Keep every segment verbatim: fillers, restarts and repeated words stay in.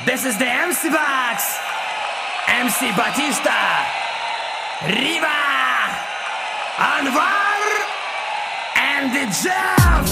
This is the эм си Box, эм си Batista, Riva, Anwar, and the Jeff.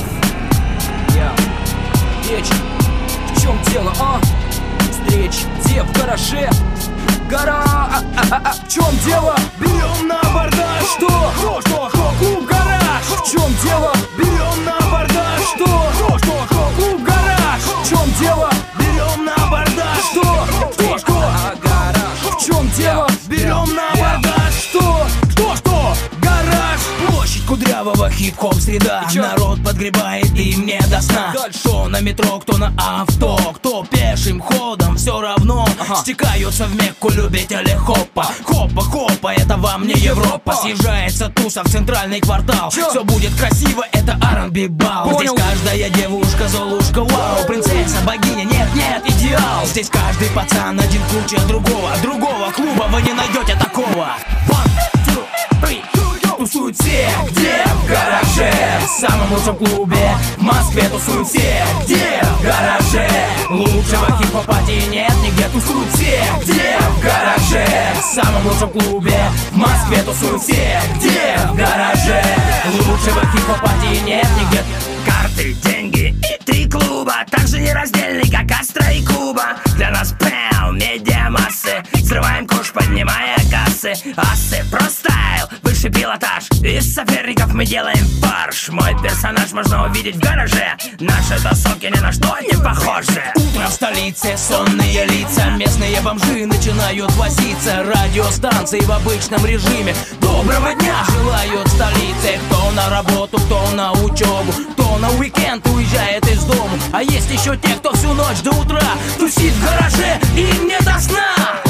Yeah. Вечер. В чем дело, а? Встреч, где в гараже? Гора, а, а, а, а. В чем дело? Берем на абордаж. Что? Что, что, что, клуб гараж. В чем дело? Берем на абордаж. Что? Что, что, что, клуб гараж. В чем дело? Берем на абордаж. Что? Что, что? А, гараж. В чем дело? Берем на абордаж. Что? Что, что? Гараж. Площадь кудрявого, хип-хоп среда. Народ подгребает и мне до сна. Дальше. Кто на метро, кто на авто, кто пешим ходом, все равно Ага. стекаются в Мекку любители хопа. Хопа, хопа, это вам не Европа. Съезжается туса в центральный квартал. Чё? Все будет красиво, это ар энд би бал. Понял. Здесь каждая девушка золушка, вау. Принцесса, богиня, нет, нет, идеал. Здесь каждый пацан один круче другого. Другого клуба вы не найдете такого. One, two, three. Тусуют все, где в гараже. В самом лучшем клубе в Москве тусуют все, где в гараже. Лучшего хип-хопа-ти нет нигде. Тусуют все, где в гараже. В самом лучшем клубе в Москве тусуют все, где в гараже. Лучшего хип-хопа-ти нет нигде. Карты, деньги и три клуба, также нераздельный, как Астра и Куба. Для нас пэу, медиа-массы, срываем куш, поднимая кассы. Асы, простайл, высший пилотаж. Из соперников мы делаем фарш. Мой персонаж можно увидеть в гараже. Наши тусовки ни на что не похожи. Утром в столице сонные лица, местные бомжи начинают возиться. Радиостанции в обычном режиме доброго дня желают столице. Кто на работу, кто на учебу, кто на уикенд уезжает из дома. А есть еще те, кто всю ночь до утра тусит в гараже и им не до сна.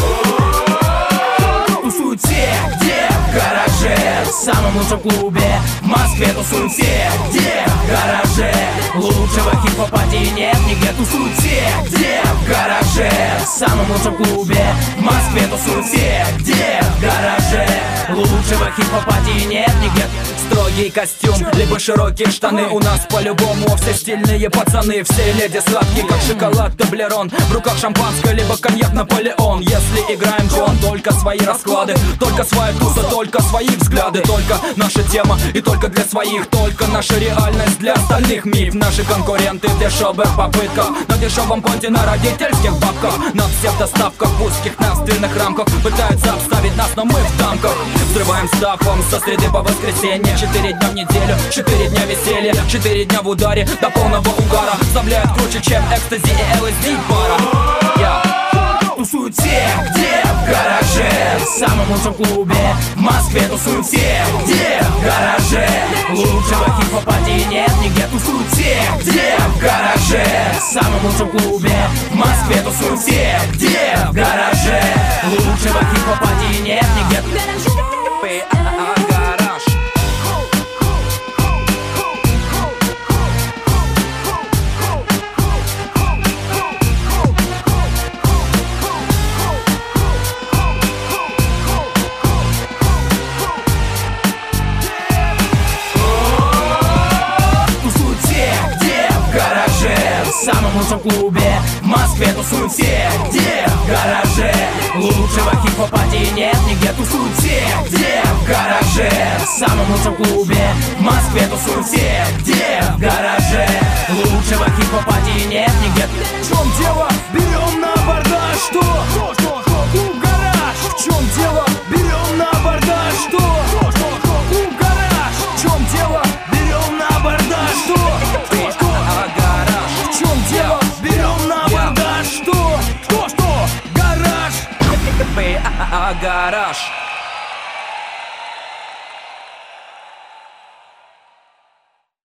Тусуют все, где в гараже. В самом лучшем клубе в Москве тусуют все, где в гараже. Лучшего хип-хопа-ти нет нигде. Тусуют все, где в гараже. В самом лучшем клубе в Москве тусуют все, где в гараже. Лучшего хип-хопа-ти нет нигде. Строгий костюм, либо широкие штаны. У нас по-любому все стильные пацаны. Все леди сладкие, как шоколад Тоблерон. В руках шампанское, либо коньяк Наполеон. Если играем джон, только свои расклады, только своя туса, только свои взгляды. Только наша тема и только для своих. Только наша реальность для остальных миф. Наши конкуренты в дешевых попытках, на дешевом понте, на родительских бабках, на всех доставках в узких нравственных рамках пытаются обставить нас, но мы в тамках. Взрываем стафом со среды по воскресенье. Четыре дня в неделю, четыре дня веселья, четыре дня в ударе до полного угара. Вставляют круче, чем экстази и эл эс ди пара. Yeah. Тусуют все, где в гараже. В самом лучшем клубе в Москве тусуют все, где в гараже. Лучшего хип-хопа-ти нет нигде. Тусуют все, где в гараже. В самом лучшем клубе в Москве тусуют все, где в гараже. Лучшего хип-хопа-ти нет нигде. В самом лучшем клубе в Москве тусуют все, где в гараже. Лучшего хип-хопа-ти нет нигде. Тусуют все, где в гараже. В самом лучшем клубе в Москве тусуют все, где в гараже. Лучшего хип-хопа-ти нет нигде. В чем дело? Берем на абордаж. Что? Что, что, что, клуб гараж. В чем дело? Берем на абордаж. Что? Что, что, что, клуб гараж. В чем дело? Берем на абордаж. Что? Что, что? В чем дело? Берем на абордаж. Что? Что, что? Гараж. Гараж.